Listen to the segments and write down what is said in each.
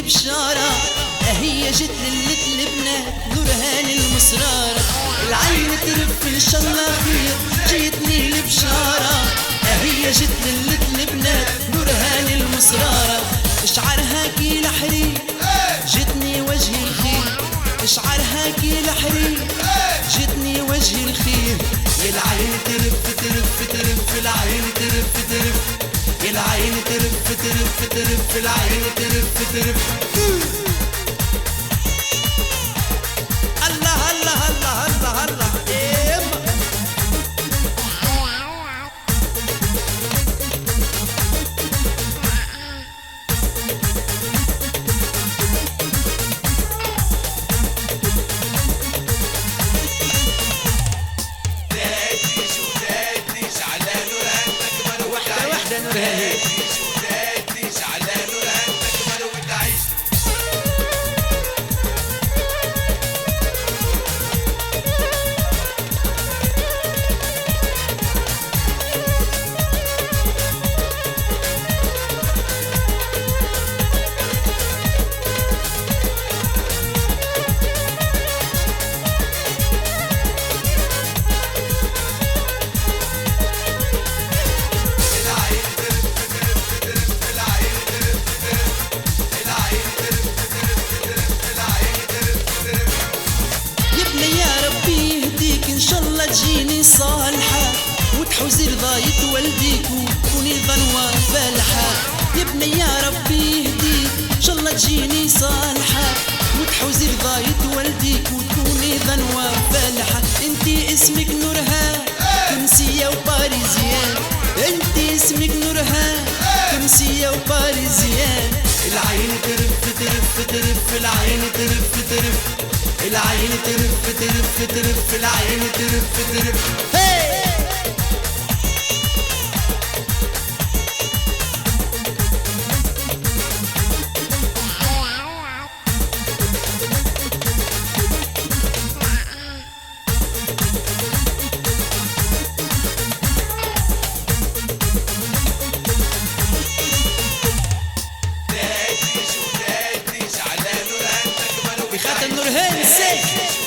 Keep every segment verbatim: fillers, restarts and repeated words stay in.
البشارة، هي جت للت البنات نورهان المصرارة. العين ترف ان شاء الله خير جيتني البشارة، هي جت للت البنات نورهان المصرارة. اشعرها كي لحري جتني وجه الخير، اشعرها كي لحري جتني وجه الخير. يا العين ترف ترف ترف العين ترف ترف، يا العين ترف ترف ترف العين ترف ترف. الله الله الله الله الله تجيني صالحة وتحوزي رضاية والديك وتكوني ظنوة فالحة. يا ابني يا ربي يهديك ان شاء الله تجيني صالحة وتحوزي رضاية والديك وتكوني ظنوة فالحة. انتي اسمك نورهان تونسية وباريزيان، انتي اسمك نورهان تونسية وباريزيان. العين ترف ترف ترف العين ترف ترف، العين ترف ترف ترف العين ترف ترف. هي بخاتم نورهان السيف.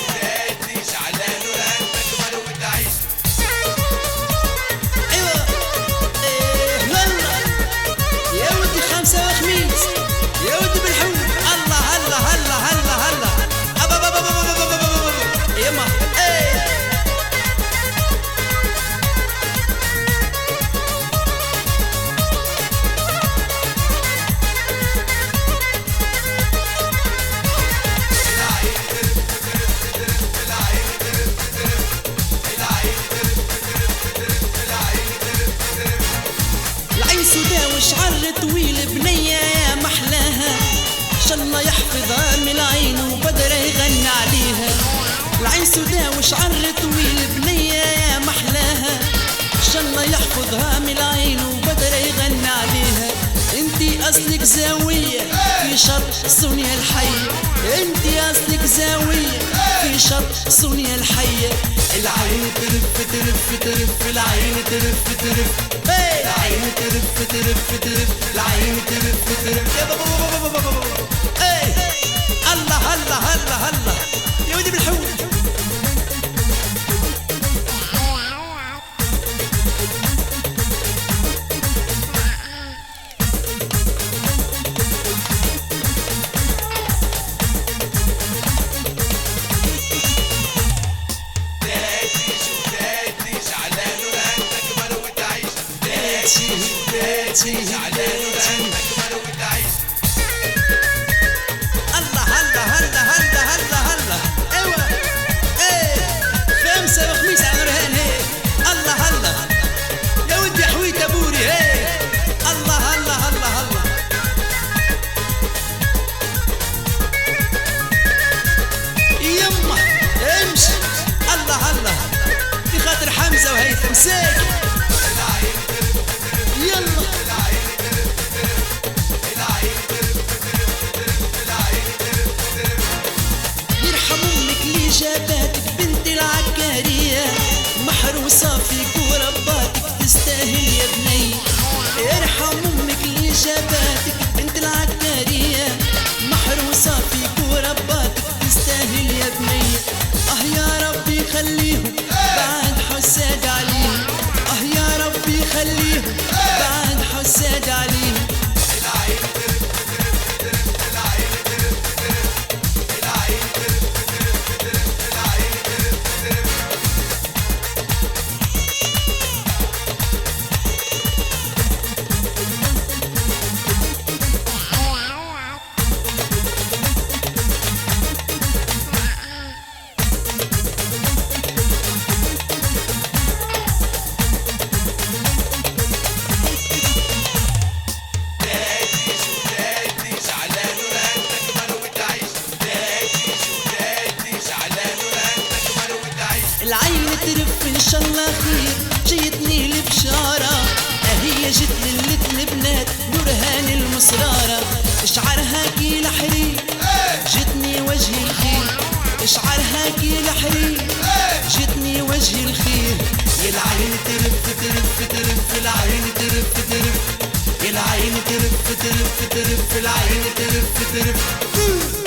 وشعر طويل بنية يا محلاها، شاء الله يحفظها من العين وبدر يغنى عليها. العين سودا وشعر طويل بنية يا محلاها، شاء الله يحفظها من العين وبدر يغنى عليها. انتي اصلك زاوية في شط سونيا الحية، انتي اصلك زاوية في شط سونيا الحية. العين ترف ترف ترف العين ترف ترف، العين ترف ترف ترف العين ترف ترف. يا بابا بابا بابا بابا ايه الله الله الله الله يا ودي بالحول. الله هلا هلا هلا هلا هلا ايوه ايه خمسة وخميس على نورهان. هي الله هلا يا ودي حويت ابوري. هي الله هلا هلا هلا يما امشي. الله هلا في خاطر حمزة وهيثم ساك. يلا يرحم امك اللي جاباتك بنت العكارية، محروسة فيك ورباتك تستاهل يا بني. يرحم امك اللي جاباتك بنت العكارية، شاء الله خير جيتني البشارة، هي جت ليلة البنات نورهان المصرارة، شعرها كيل حرير جتني وجه الخير، شعرها كيل حرير جتني وجه الخير. يا العين ترف ترف ترف العين ترف ترف، يا العين ترف ترف ترف العين ترف ترف.